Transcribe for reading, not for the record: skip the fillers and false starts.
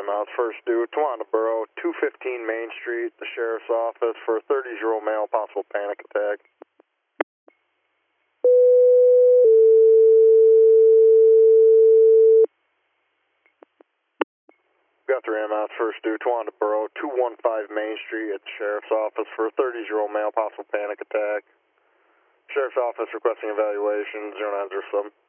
ambulance, first due, Tawanda Borough, 215 Main Street, the sheriff's office for a 30-year-old male, possible panic attack. Got 3 ambulance, first due, Tawanda Borough, 215 Main Street at the sheriff's office for a 30-year-old male, possible panic attack. Sheriff's office requesting evaluation, 0907.